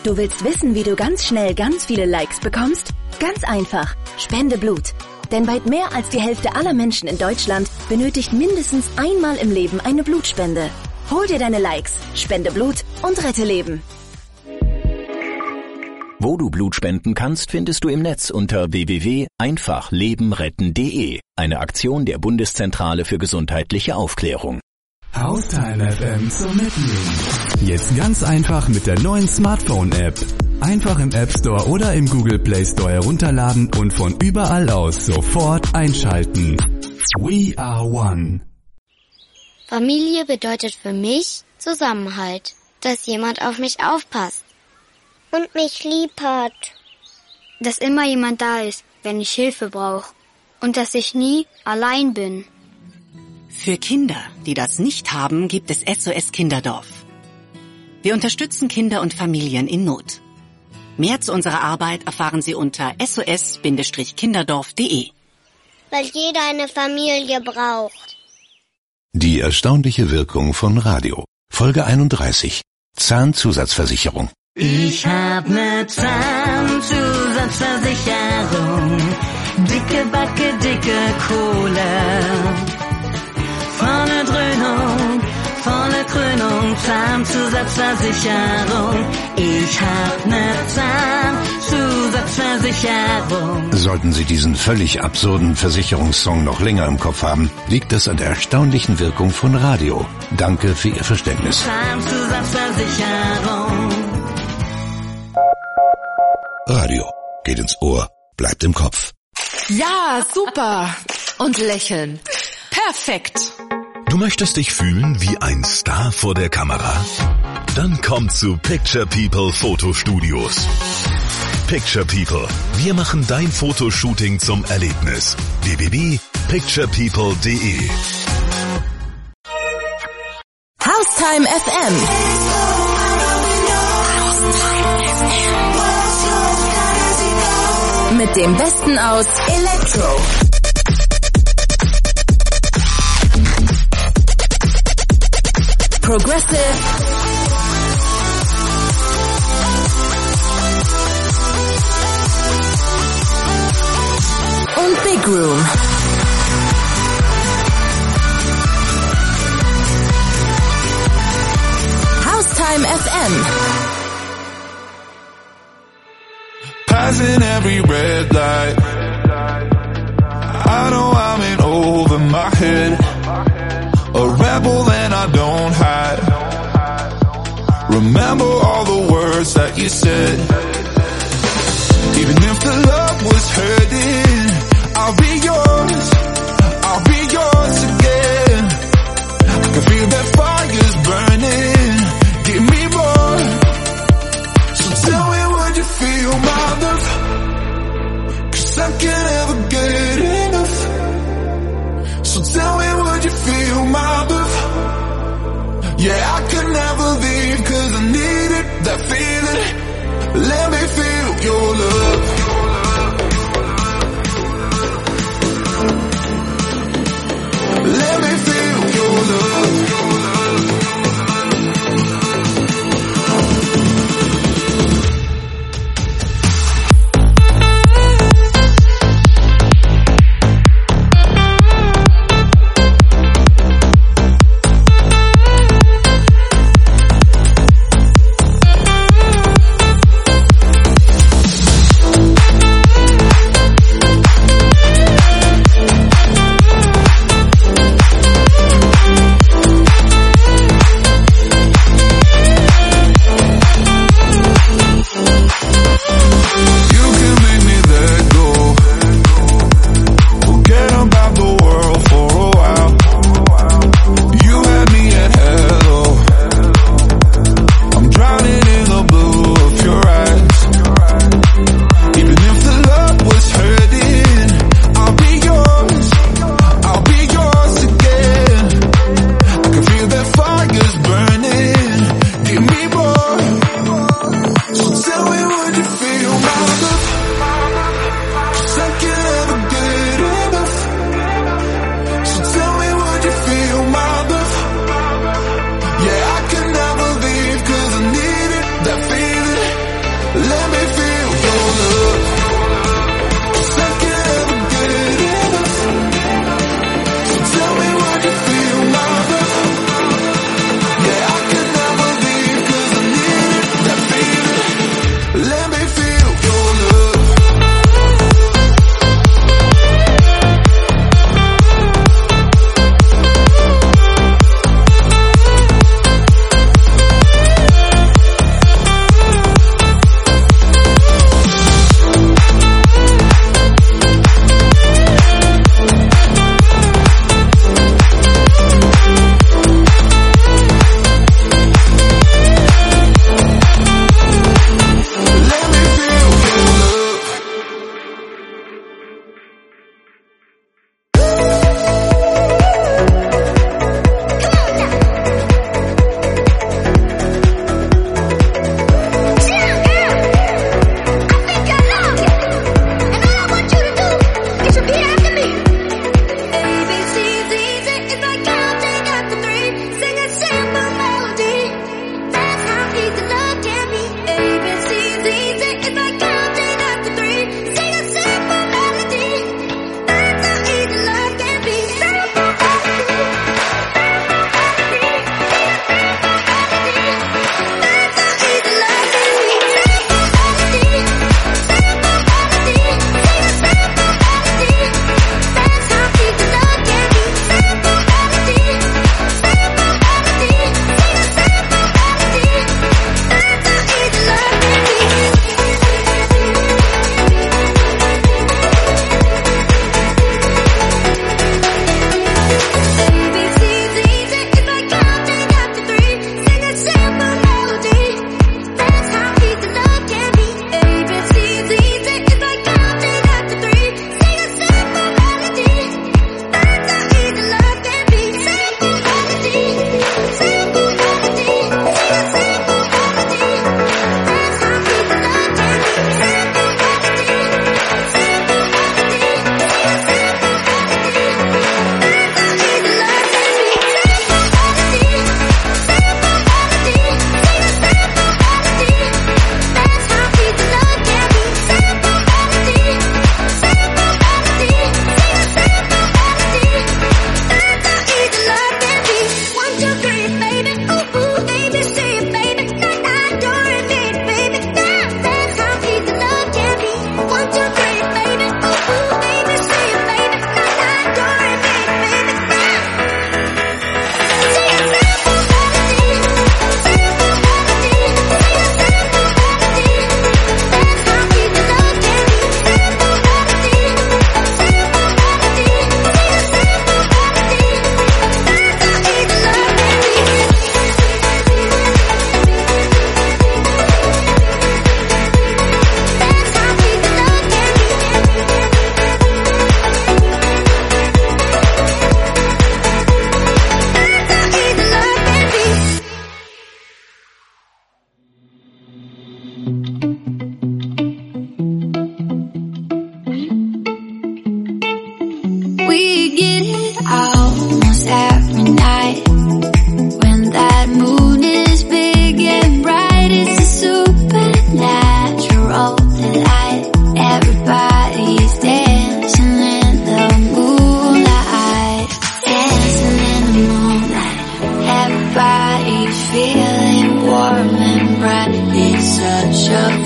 Du willst wissen, wie du ganz schnell ganz viele Likes bekommst? Ganz einfach. Spende Blut. Denn weit mehr als die Hälfte aller Menschen in Deutschland benötigt mindestens einmal im Leben eine Blutspende. Hol dir deine Likes, spende Blut und rette Leben. Wo du Blut spenden kannst, findest du im Netz unter www.einfachlebenretten.de. Eine Aktion der Bundeszentrale für gesundheitliche Aufklärung. Haustime FM zum Mitnehmen. Jetzt ganz einfach mit der neuen Smartphone-App. Einfach im App Store oder im Google Play Store herunterladen und von überall aus sofort einschalten. We are one. Familie bedeutet für mich Zusammenhalt, dass jemand auf mich aufpasst. Und mich lieb hat. Dass immer jemand da ist, wenn ich Hilfe brauche. Und dass ich nie allein bin. Für Kinder, die das nicht haben, gibt es SOS Kinderdorf. Wir unterstützen Kinder und Familien in Not. Mehr zu unserer Arbeit erfahren Sie unter sos-kinderdorf.de. Weil jeder eine Familie braucht. Die erstaunliche Wirkung von Radio. Folge 31. Zahnzusatzversicherung. Ich hab ne Zahnzusatzversicherung. Dicke Backe, dicke Kohle. Volle Dröhnung, volle Krönung, Zahnzusatzversicherung. Ich hab ne Zahnzusatzversicherung. Sollten Sie diesen völlig absurden Versicherungssong noch länger im Kopf haben, liegt das an der erstaunlichen Wirkung von Radio. Danke für Ihr Verständnis. Zahnzusatzversicherung. Radio geht ins Ohr, bleibt im Kopf. Ja, super. Und lächeln. Perfekt. Du möchtest dich fühlen wie ein Star vor der Kamera? Dann komm zu Picture People Fotostudios. Picture People. Wir machen dein Fotoshooting zum Erlebnis. www.picturepeople.de. Haustime FM. Mit dem Besten aus Electro, Progressive und Big Room. Haustime FM. Passing every red light. I know I'm in over my head. A rebel and I don't hide. Remember all the words that you said. Even if the love was hurting, I'll be yours. I'll be yours again. I can feel that fire's burning. Give me more. So tell me, would you feel my love? 'Cause I can't ever get enough. So tell me, would you feel my love? Yeah, I could never leave 'cause I needed that feeling. Let me feel your love. Let me feel your love.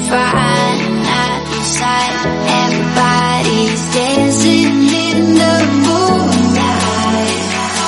fine at the sight. Everybody's dancing in the moonlight.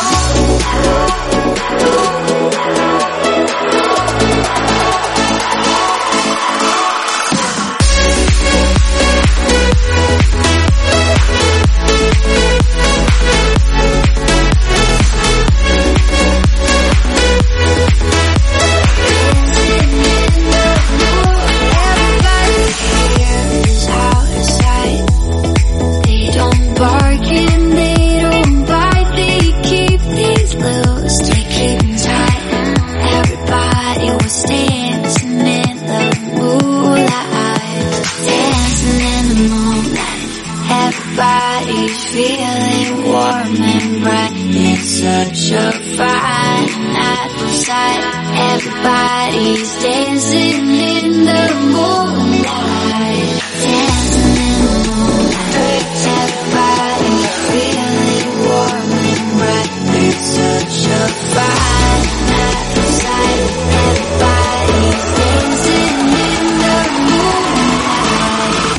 Everybody's feeling warm and bright. It's such a fine night outside. Everybody's dancing in the moonlight. Dancing in the moonlight. Everybody's feeling warm and bright. It's such a fine night outside. Everybody's dancing in the moonlight.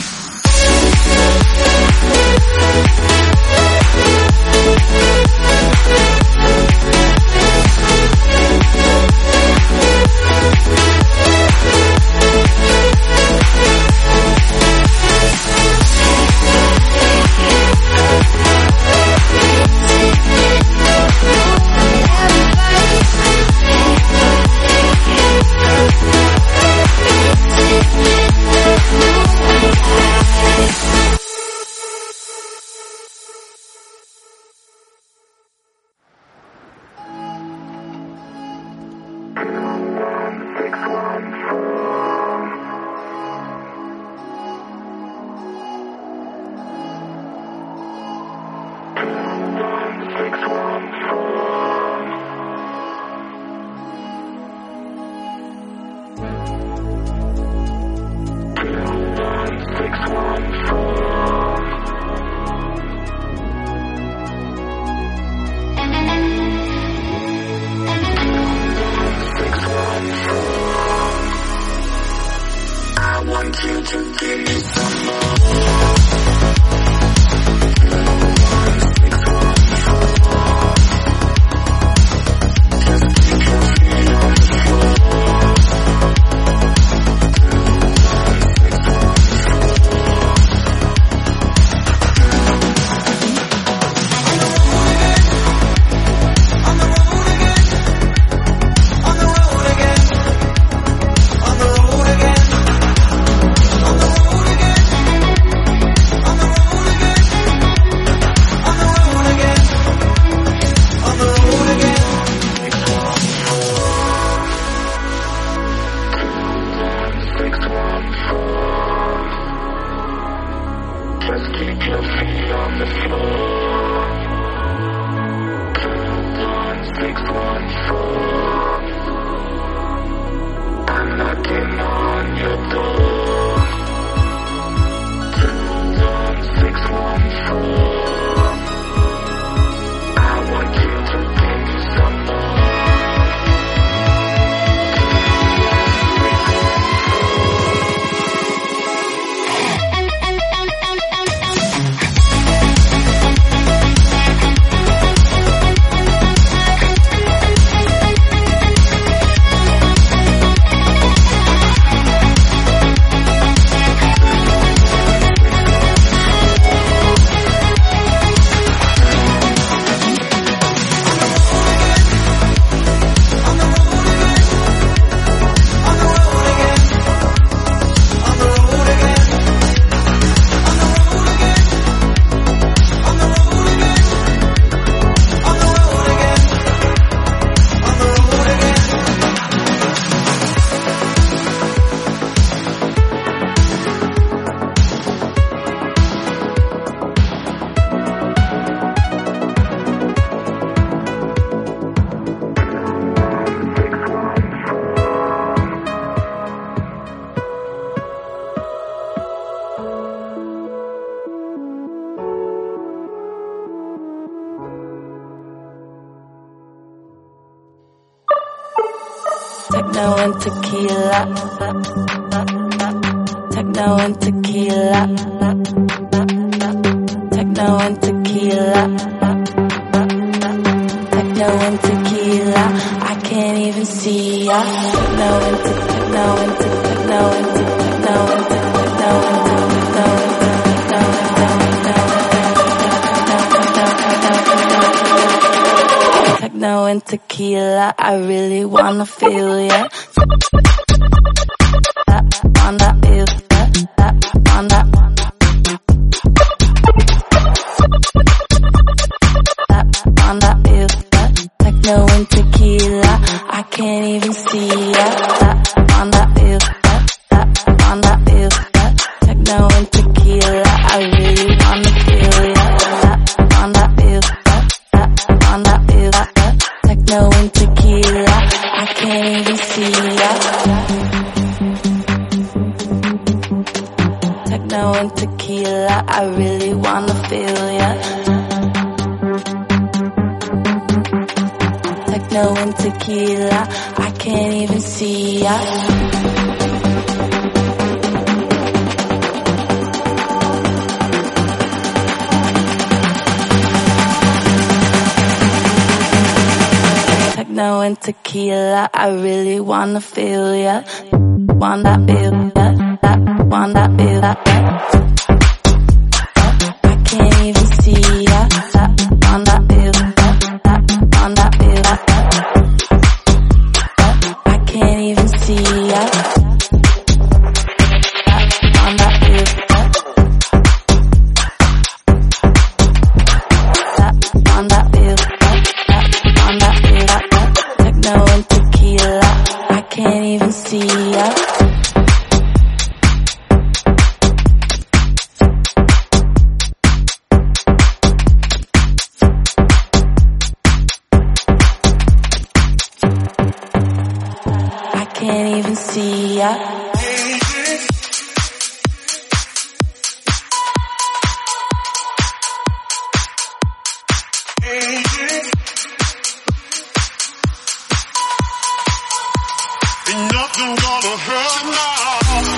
Techno and tequila. techno and tequila. Techno and tequila. Techno and tequila. I can't even see ya. Techno and techno and techno and techno and techno and techno and tequila. I really wanna feel ya. Techno and tequila, I can't even see ya. On that techno and tequila, I really wanna feel ya. On that techno and tequila, I can't even see ya. Techno and tequila, I really wanna feel ya. Techno and tequila, I can't even see ya. Techno and tequila, I really wanna feel ya. Wanna feel that, wanna feel that. I can't even see ya. Wanna feel that, wanna feel that. I can't even see ya. Wanna feel that, wanna feel that, wanna feel that. Techno and tequila, I can't even see ya. I can't even see ya. Ain't nothing gonna hurt now.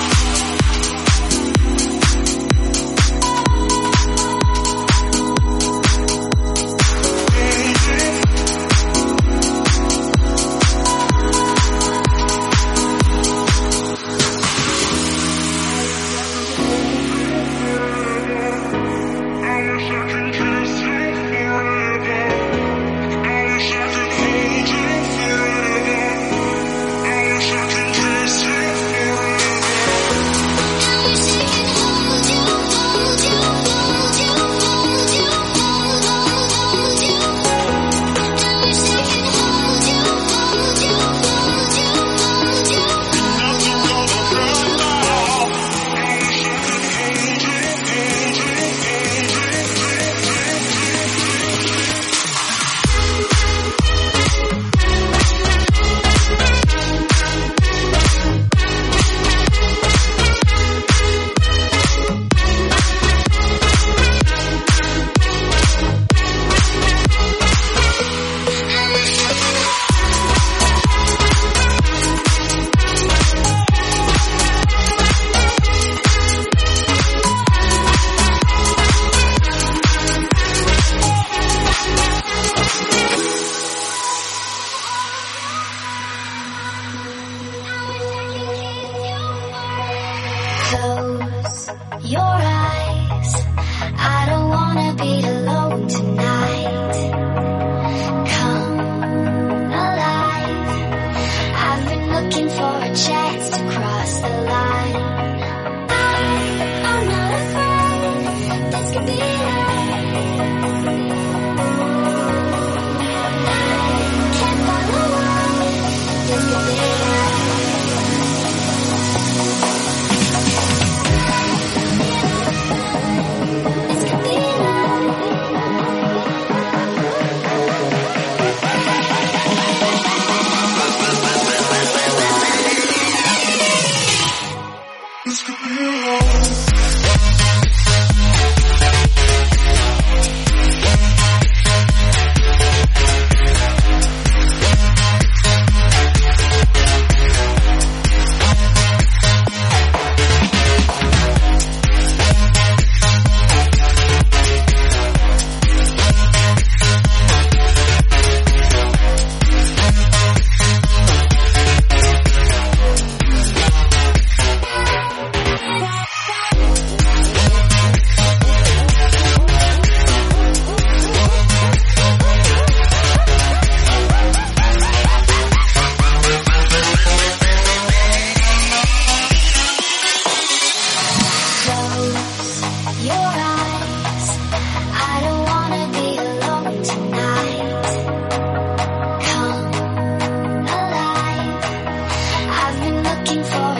Close your eyes. I don't wanna be alone tonight. Come alive. I've been looking for a chance to cross the line. I'm not afraid. This could be right. I can't follow why. This could be right.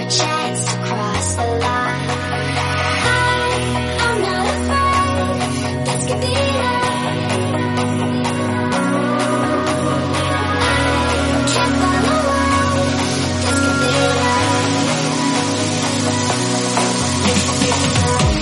our chance to cross the line. I'm not afraid, this could be love. I can't find the world, this could be love. This could be love.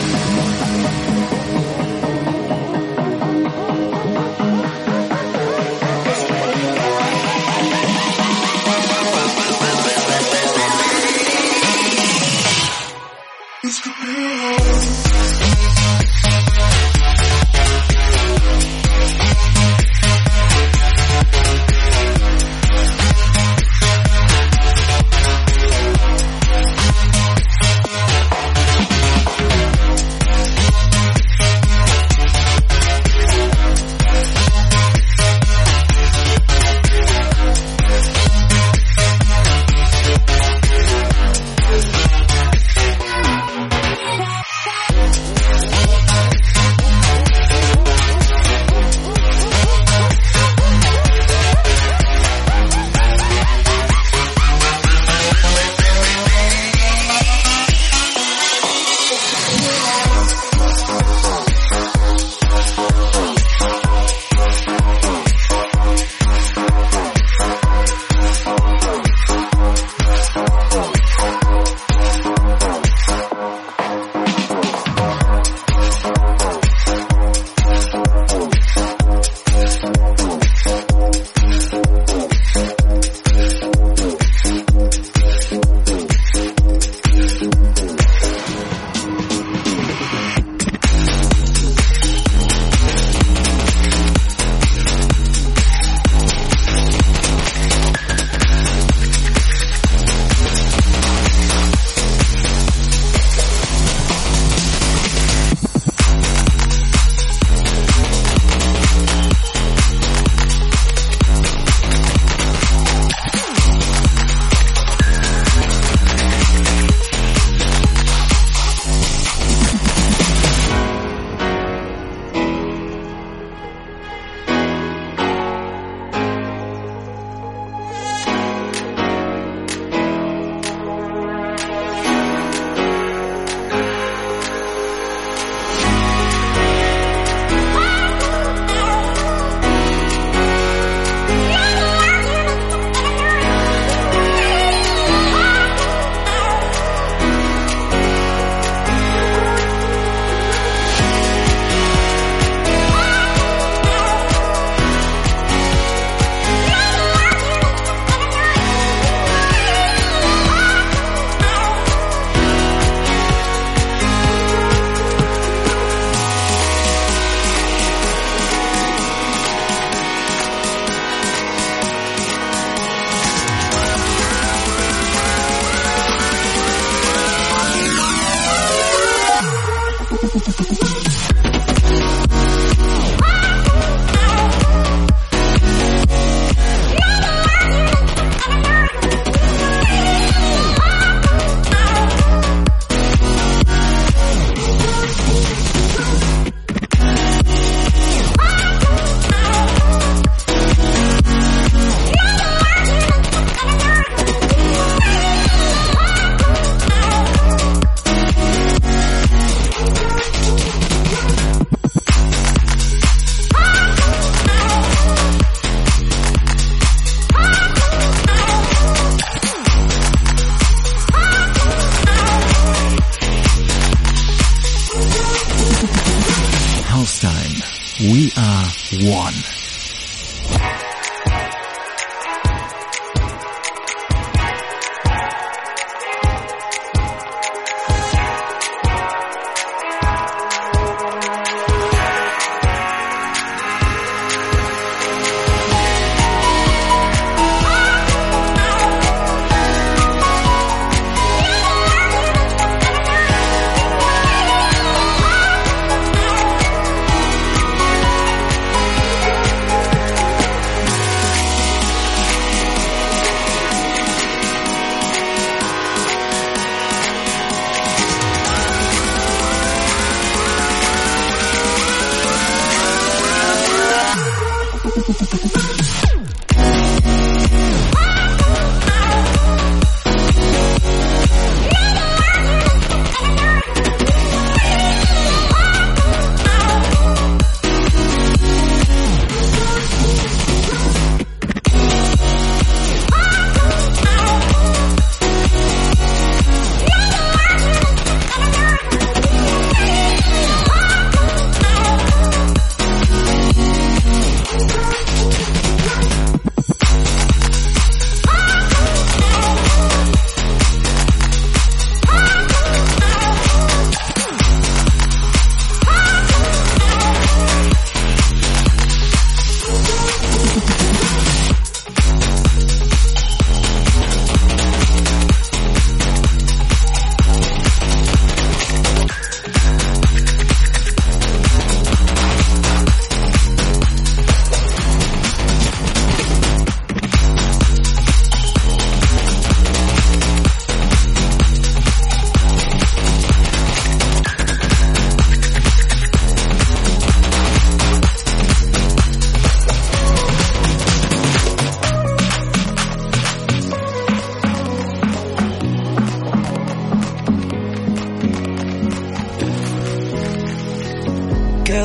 We are one.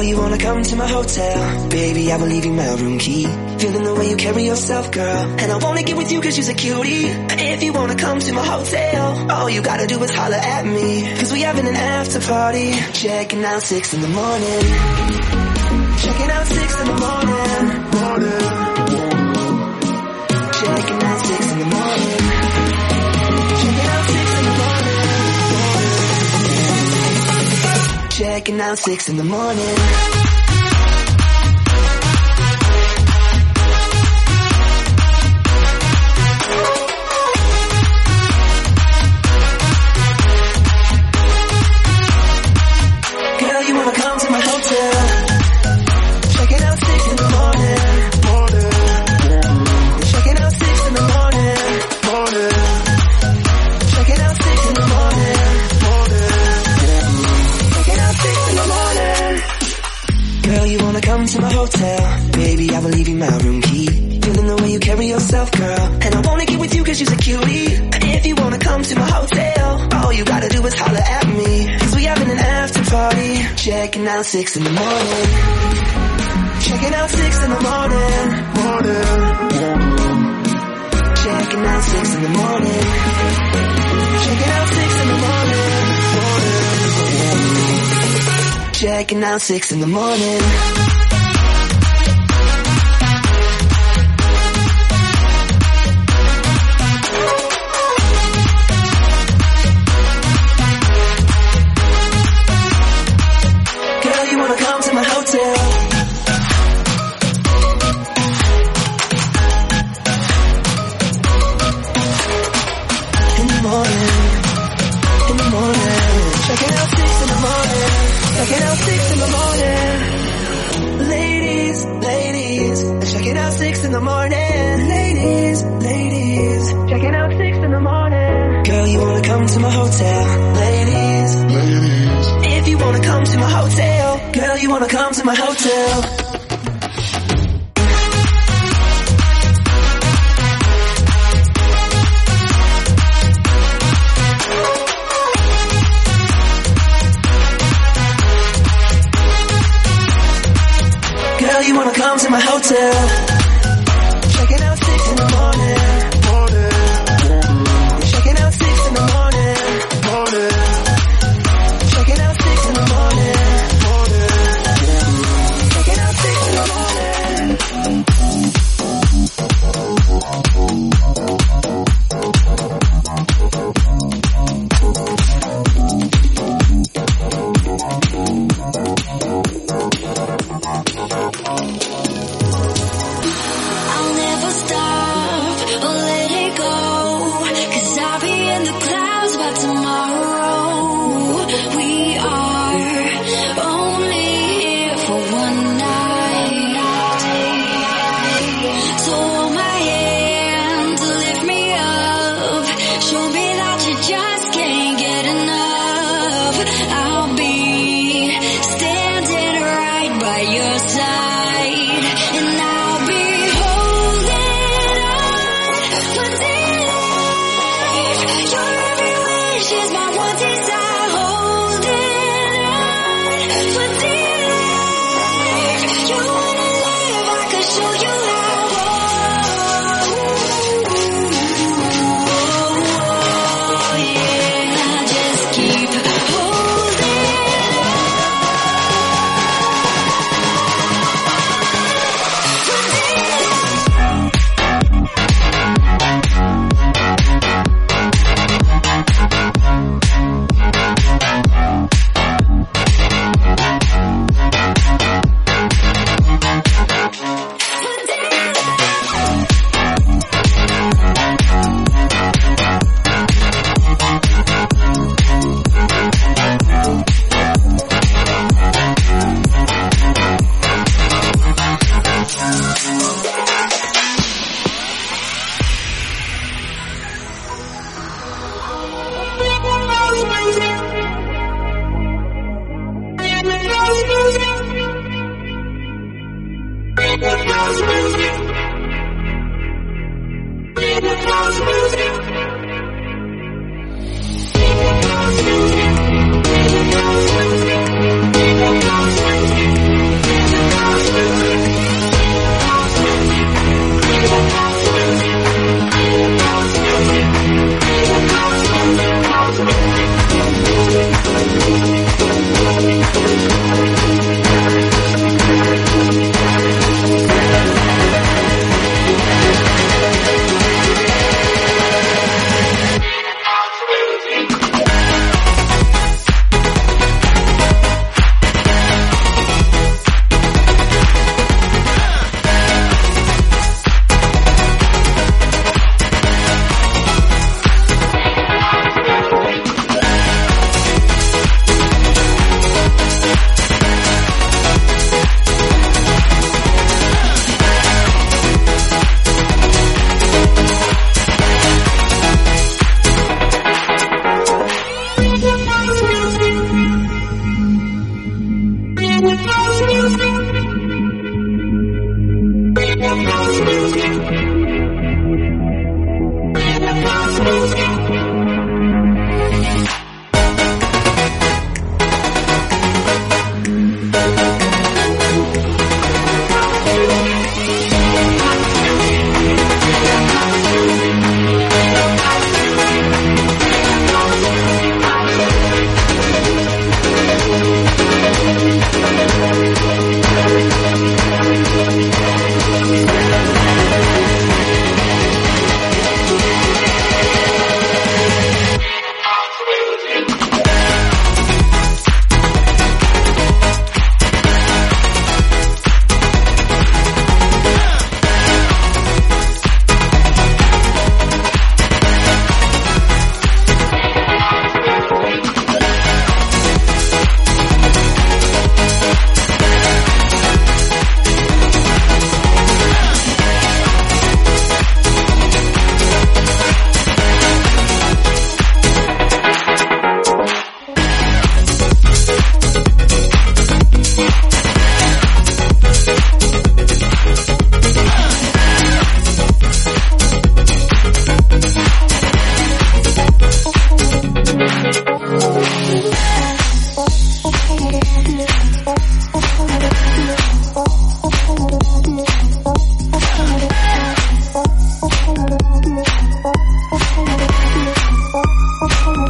Girl, you wanna come to my hotel? Baby, I will leave you my room key. Feeling the way you carry yourself, girl. And I wanna get with you cause you're a cutie. If you wanna come to my hotel, all you gotta do is holler at me. Cause we having an after party. Checking out 6 in the morning. Checking out 6 in the morning. Checking out 6 in the morning. Checking out 6 in the morning. Checking out 6 in the morning. Girl, you wanna come to my hotel? Checking out 6 in the morning. Checking out 6 in the morning. Checking out 6 in the morning. Checking out 6 in the morning. Girl, you wanna come to my hotel? Baby, I will leave you my room key. Feeling the way you carry yourself, girl. And I wanna get with you cause you're a cutie. If you wanna come to my hotel, all you gotta do is holler at me. Cause we having an after party. Checking out 6 in the morning. Checking out 6 in the morning. Checking out 6 in the morning. Checking out 6 in the morning. Checking out 6 in the morning. Girl, you wanna come to my hotel? In the morning, checking out 6 in the morning, checking out 6 in the morning. Ladies, checking out 6 in the morning. Ladies, checking out 6 in the morning. Girl, you wanna come to my hotel? Ladies, if you wanna come to my hotel, girl, you wanna come to my hotel? Girl, you wanna come to my hotel? Checking out 6 in the morning. Checking out 6 in the morning. Checking out 6 in the morning. Checking out 6 in the morning. I'll never stop or let it go, 'cause I'll be in the clouds by tomorrow. We are only here for one night. So hold my hand to lift me up, show me that you just can't get enough. I'll be standing right by your side, and I'll be holding on for dear life. Your every wish is my one desire. Holding on for dear life. You wanna live, I can show you how. Oh, yeah, I just keep holding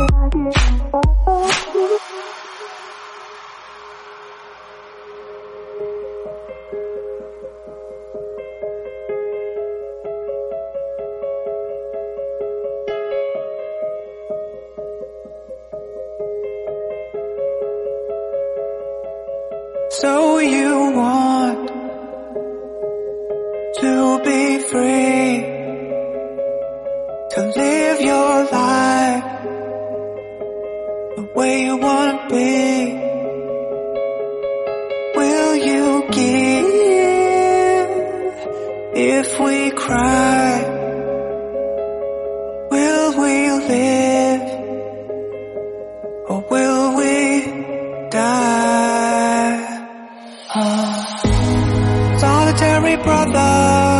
So you want to be free, to live your life the way you want to be. Will you give if we cry? Will we live or will we die? Solitary brother,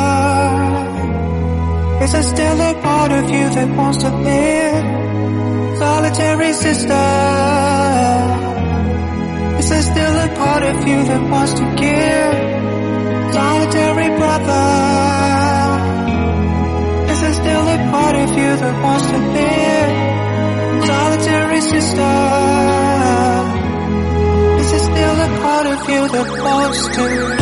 is there still a part of you that wants to live? Solitary sister, is there still a part of you that wants to give? Solitary brother, is there still a part of you that wants to live? Solitary sister, is there still a part of you that wants to live?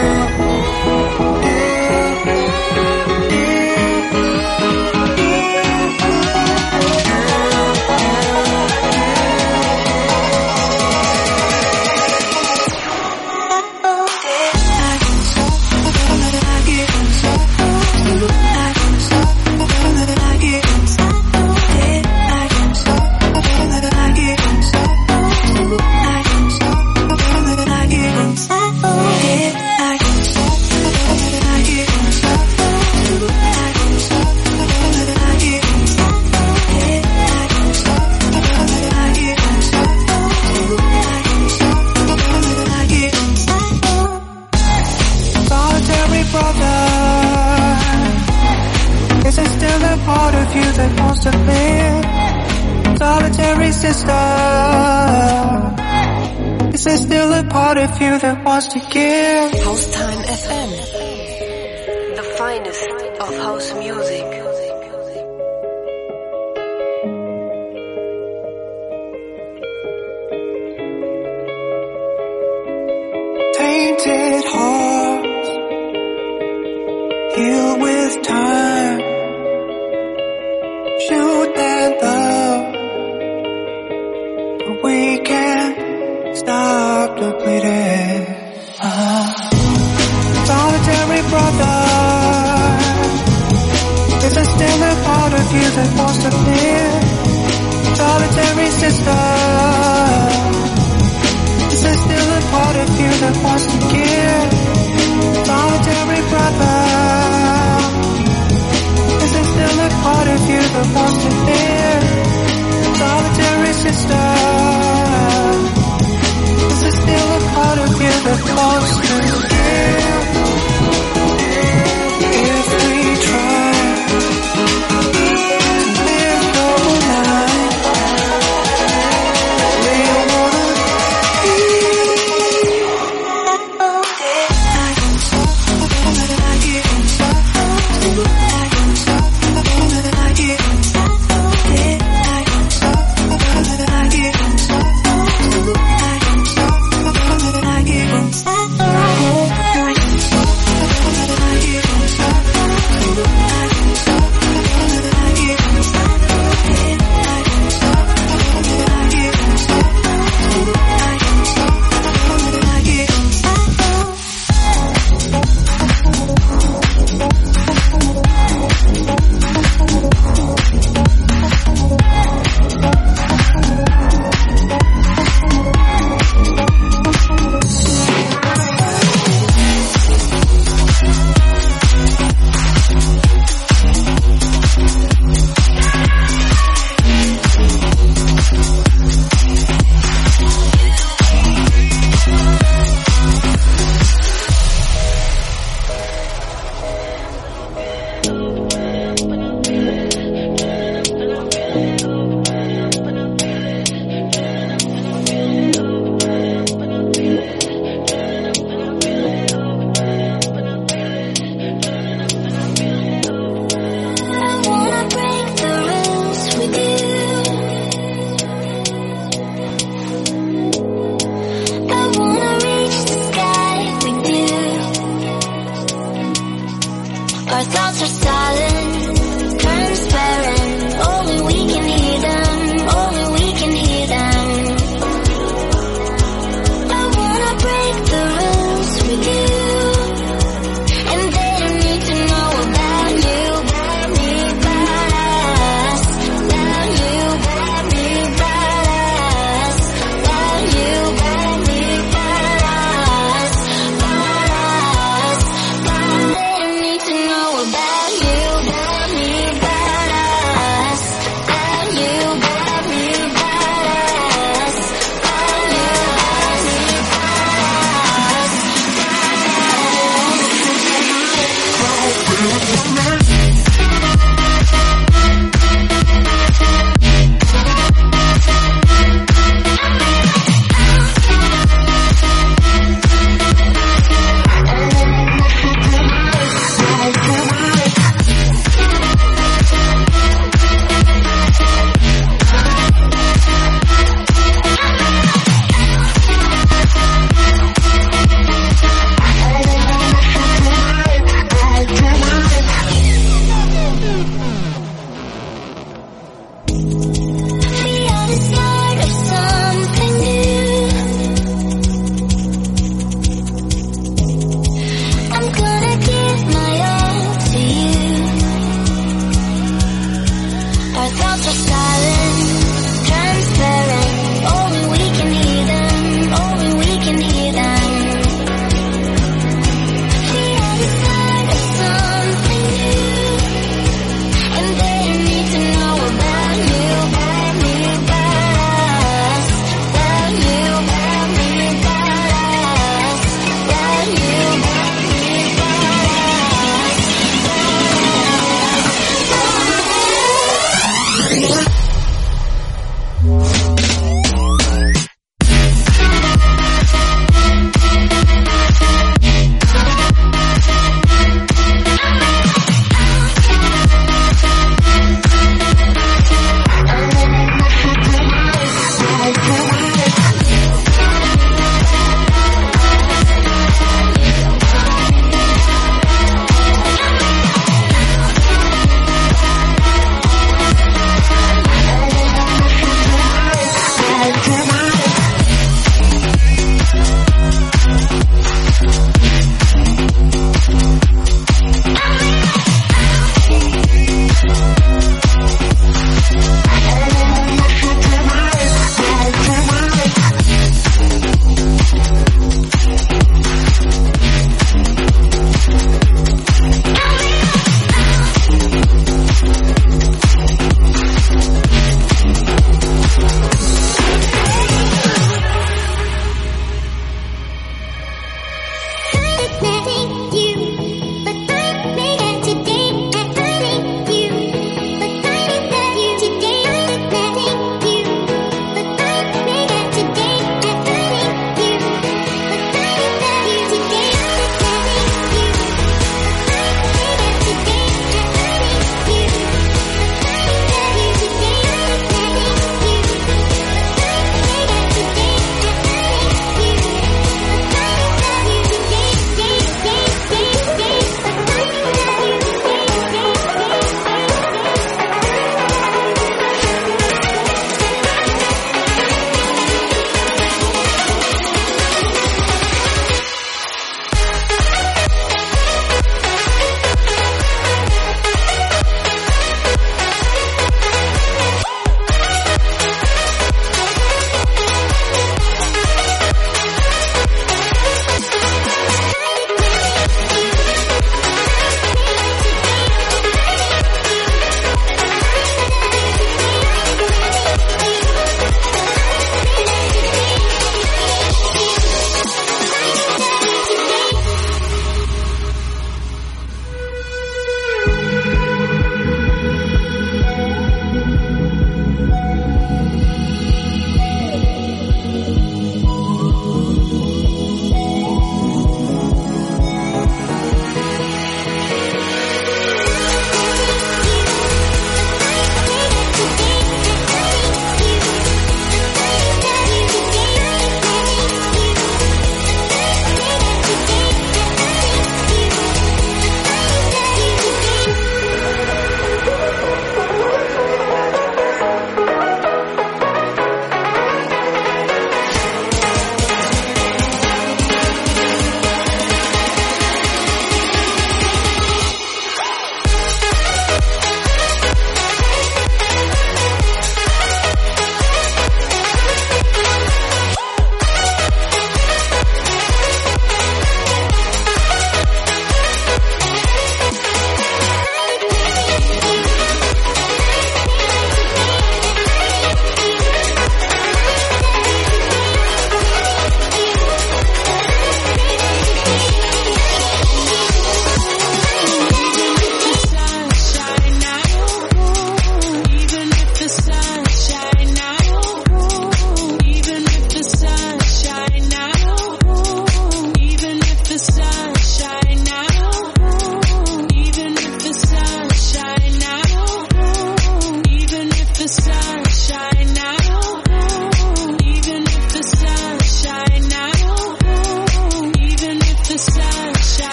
Solitary sister, is there still a part of you that wants to give? House Time FM, the finest of house music. Tainted hearts heal with time. Shoot that love, but we can't stop the bleeding. Solitary brother, is there still a part of you that wants to live? Solitary sister, is there still a part of you that wants to give? Solitary brother, is there still a part of you that wants to live? Solitary sister, is there still a part of you that wants to live? If we try to live your life, we wanna be.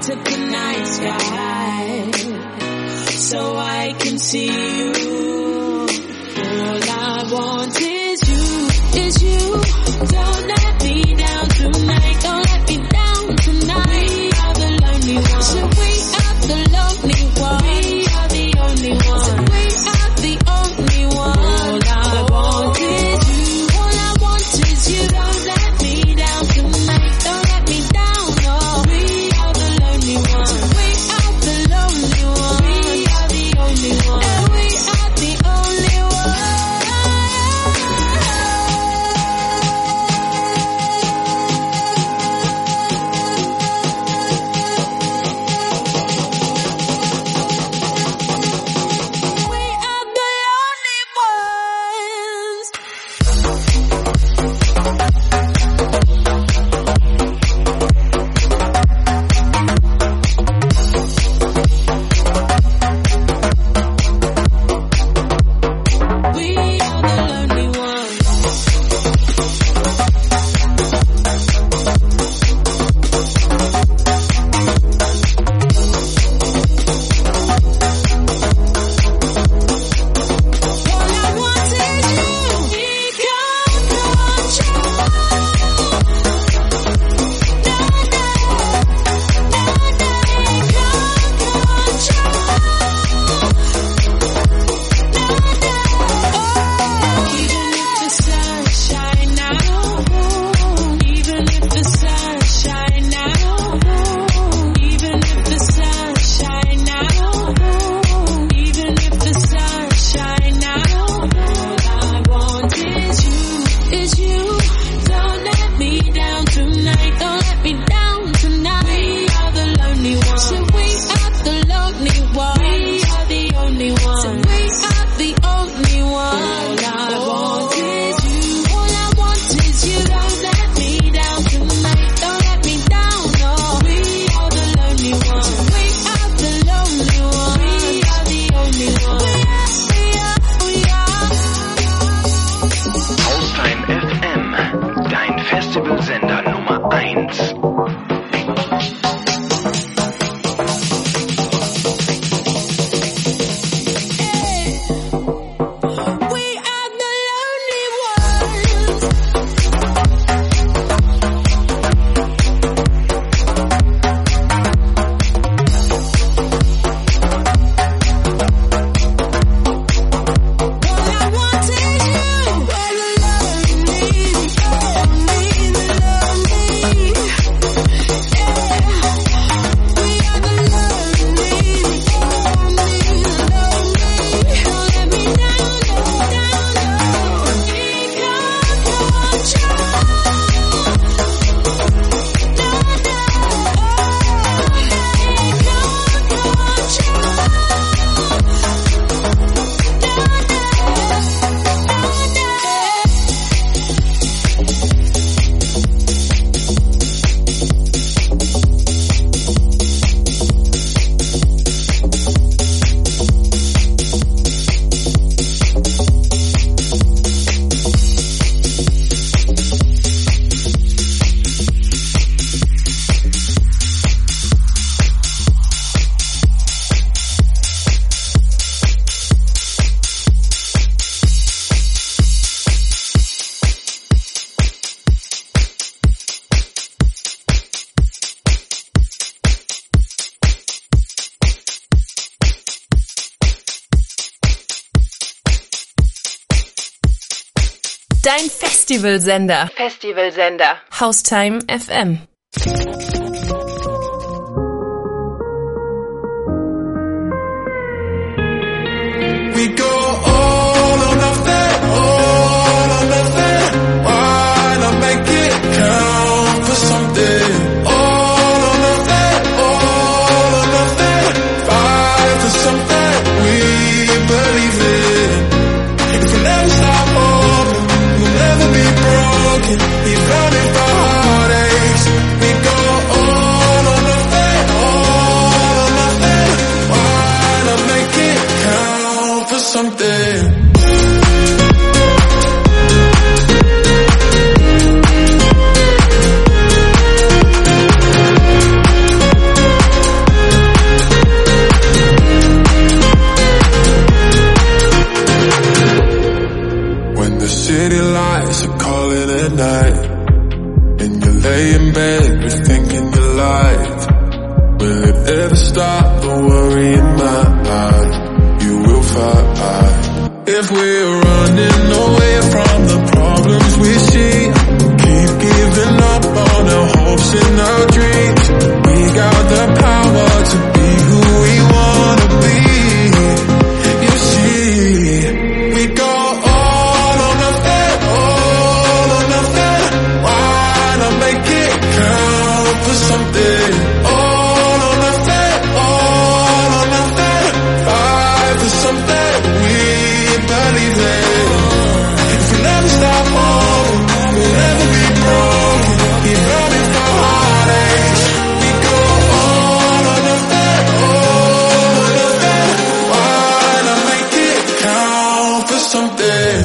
took the night sky so I can see you. All I want is you. Don't let me down tonight. Don't let me down tonight. We are the lonely ones. So we are the lonely ones. We are the only ones. So we are the only ones. All I want is you. All I want is you. Don't let me down tonight. Don't let me down. No, we are the lonely ones. So we are the lonely ones. We are the only ones. And we are the only ones. Dein Festivalsender. Haustime FM. We go all or nothing, all or nothing. Why not make it count for something? All or nothing, all or nothing. Fight for something we believe in. If we never stop hoping, we'll never be broken. Even if our heartaches alive. Will it ever stop the worry in my life? You will fight. If we're running away from the problems we see, keep giving up on our hopes and our dreams. We got the power to be who we wanna be. You see, we go all or nothing, all or nothing. Why not make it count for something? All or nothing, all or nothing. Fight for something we believe in. If we never stop falling, we'll never be broken. Keep running for heartaches. We go all or nothing, all or nothing. Why not make it count for something?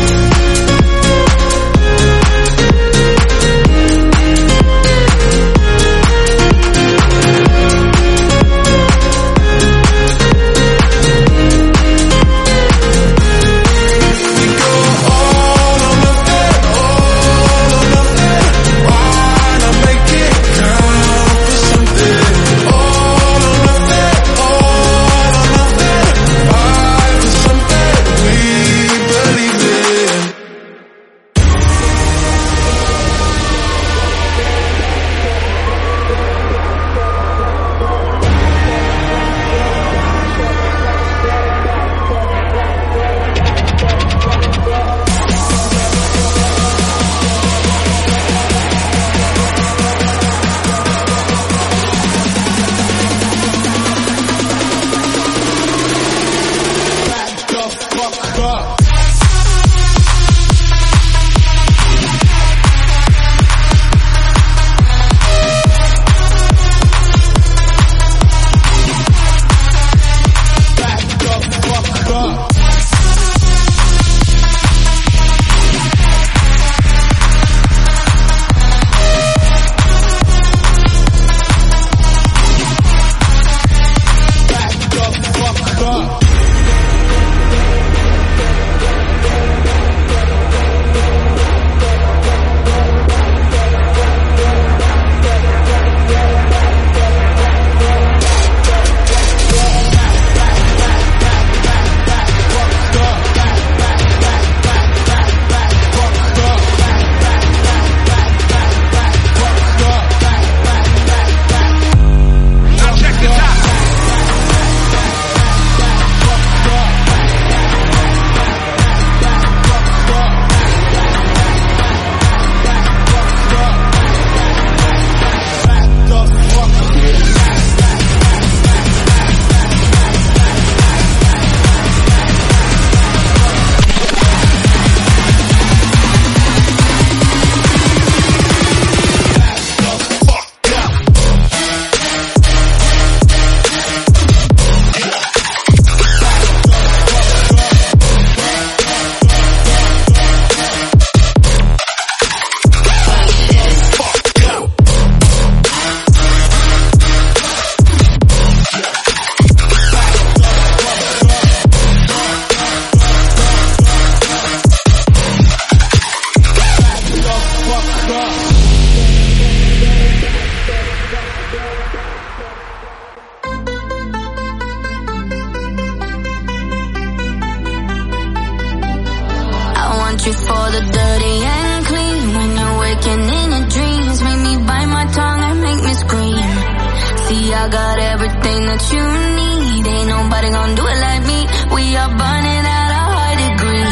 you for the dirty and clean. When you're waking in your dreams, make me bite my tongue and make me scream. See, I got everything that you need. Ain't nobody gonna do it like me. We are burning at a high degree.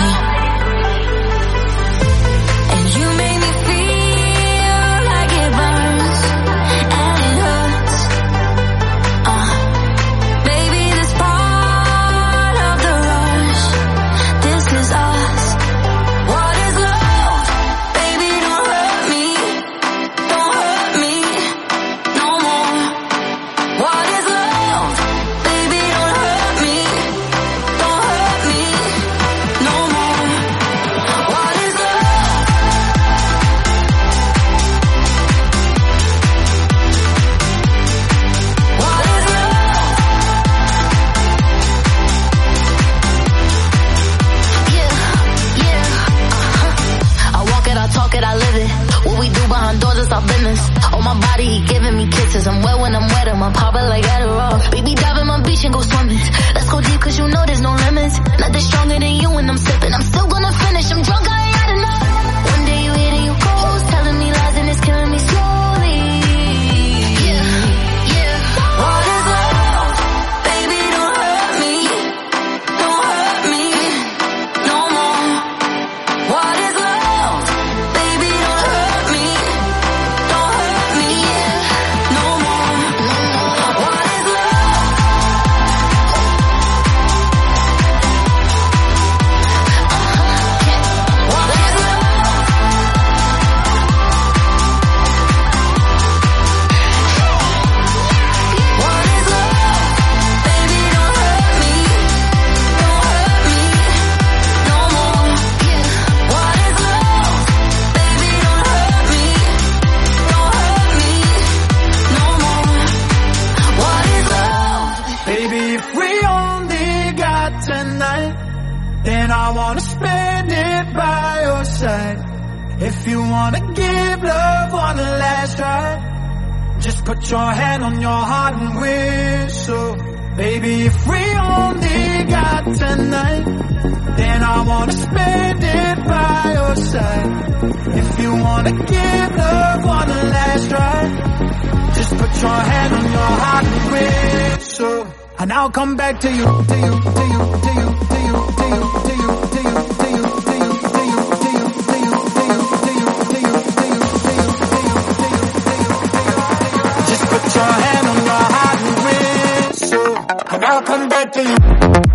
And you make me feel like it burns and it hurts. Baby, this part of the rush. This is us. What is love? Baby, don't hurt me. Don't hurt me no more. What is love? Baby, don't hurt me. Don't hurt cause I'm wet when I'm wet, I'm pop it like Adderall. Baby, dive in my beach and go swimming. Let's go deep cause you know there's no limits. Nothing stronger than you when I'm sipping. I'm still gonna finish, I'm drunk, I ain't had enough. One day you hit and you close, telling me lies and it's killing me slowly. Yeah. What is love? Baby, don't hurt me. Don't hurt me no more. What is love? Baby, don't hurt me. Don't hurt me no more. What is love? What is Baby, if we only got tonight, then I wanna spend it by your side. If you wanna give love one last try, just put your hand on your heart and whistle. Baby, if we only got tonight, then I wanna spend it by your side. If you wanna give love one last try, just put your hand on your heart and whistle. And I'll come back to you, to you, to you, to you, to you, to you, to you, to you, to you, to you, to you, to you, to you, to you, to you, to you, to you, to you, to you, to you. Just put your hand on your heart and whistle. And I'll come back to you.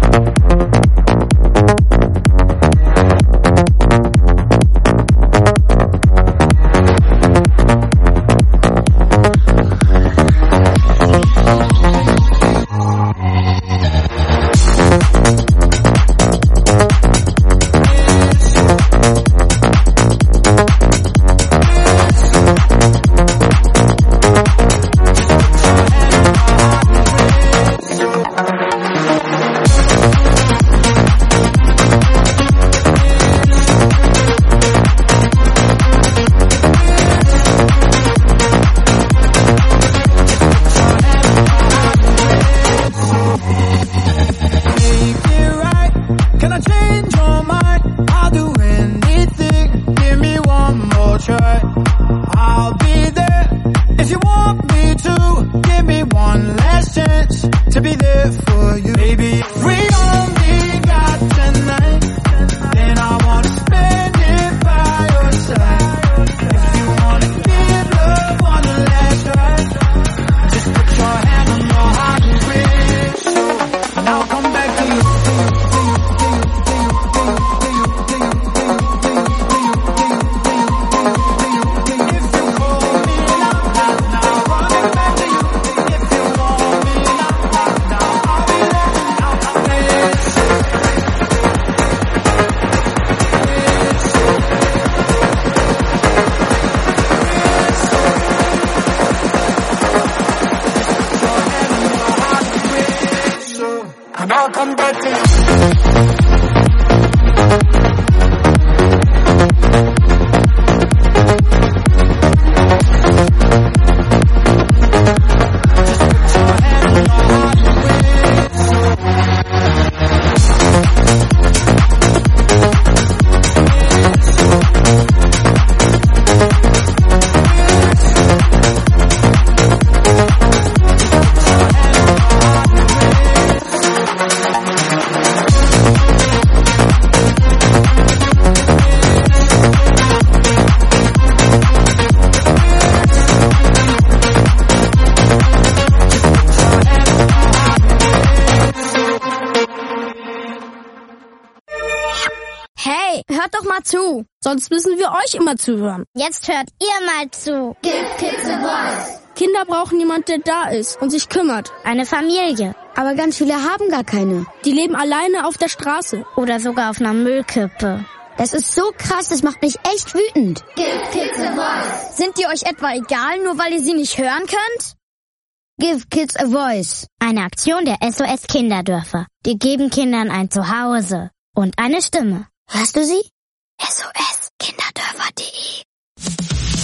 Hört doch mal zu, sonst müssen wir euch immer zuhören. Jetzt hört ihr mal zu. Give kids a voice. Kinder brauchen jemand, der da ist und sich kümmert. Eine Familie. Aber ganz viele haben gar keine. Die leben alleine auf der Straße. Oder sogar auf einer Müllkippe. Das ist so krass, das macht mich echt wütend. Give kids a voice. Sind die euch etwa egal, nur weil ihr sie nicht hören könnt? Give Kids a Voice. Eine Aktion der SOS Kinderdörfer. Die geben Kindern ein Zuhause und eine Stimme. Hörst du sie? SOS Kinderdörfer.de. Du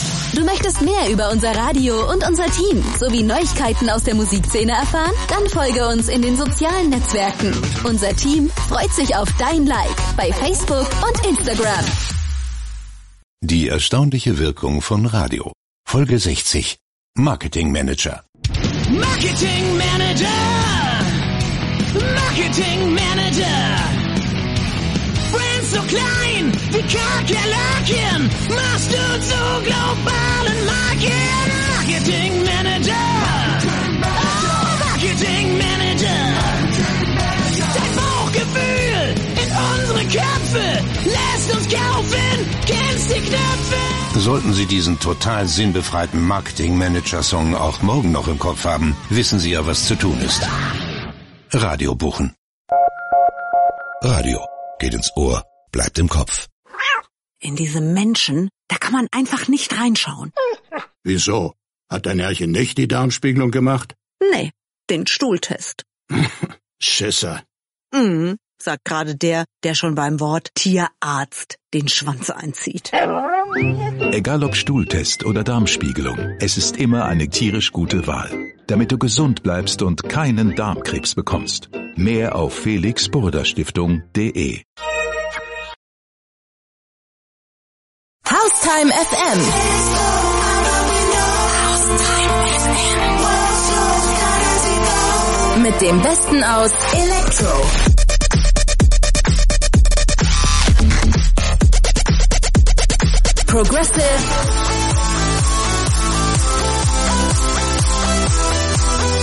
möchtest mehr über unser Radio und unser Team sowie Neuigkeiten aus der Musikszene erfahren? Dann folge uns in den sozialen Netzwerken. Unser Team freut sich auf dein Like bei Facebook und Instagram. Die erstaunliche Wirkung von Radio. Folge 60. Marketing Manager. Marketing Manager. Marketing Manager. Brands so klein wie Kakerlaken, machst du zu globalen Marken. Marketing Manager. Oh, Marketing Manager. Dein Bauchgefühl in unsere Köpfe lässt uns kaufen, kennst die Knöpfe. Sollten Sie diesen total sinnbefreiten Marketing-Manager-Song auch morgen noch im Kopf haben, wissen Sie ja, was zu tun ist. Radio buchen. Radio geht ins Ohr, bleibt im Kopf. In diese Menschen, da kann man einfach nicht reinschauen. Wieso? Hat dein Herrchen nicht die Darmspiegelung gemacht? Nee, den Stuhltest. Schisser. Sagt gerade der schon beim Wort Tierarzt den Schwanz einzieht. Egal ob Stuhltest oder Darmspiegelung, es ist immer eine tierisch gute Wahl, damit du gesund bleibst und keinen Darmkrebs bekommst. Mehr auf felixburda-stiftung.de. Haustime FM. Mit dem Besten aus Elektro, Progressive